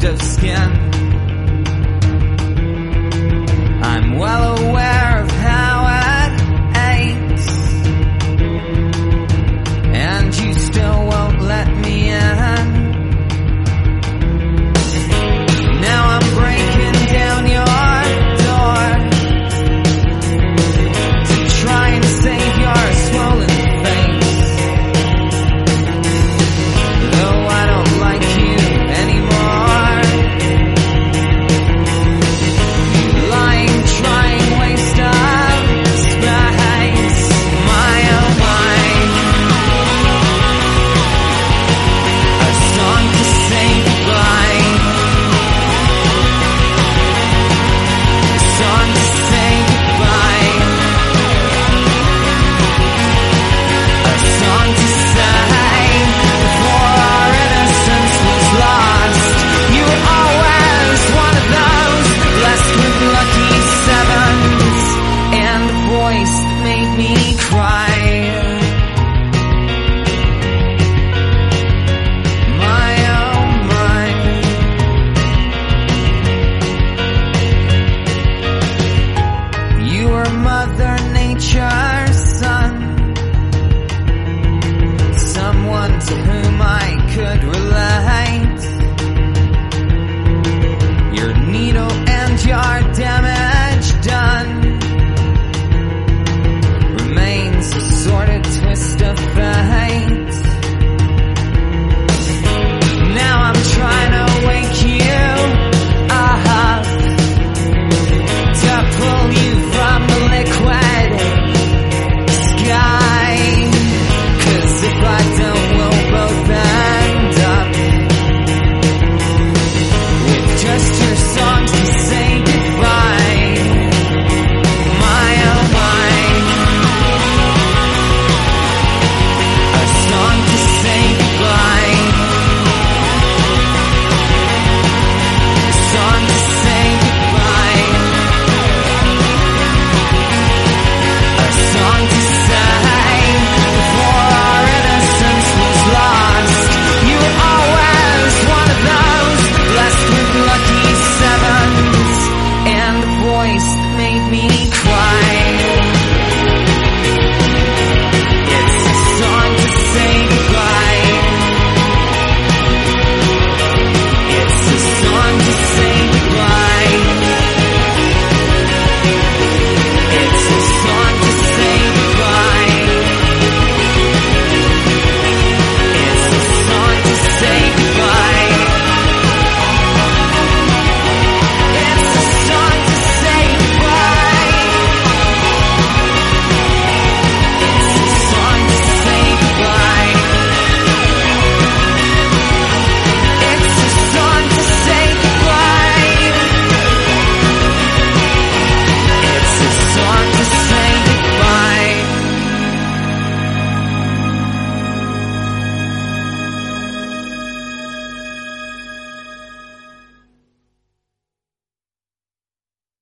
taste of skin. I'm well aware of how it aches, and you still won't let me in. Now I'm breaking down your door to try and save your swollen face. Though I don't like you anymore, you lying, trying, waste of space. My oh my, a song to say goodbye, a song to say goodbye, a song to say before our innocence was lost. You were always one of those blessed with lucky sevens and a voice that made me cry. My oh my, you were Mother Nature's son, someone to whom I could relate.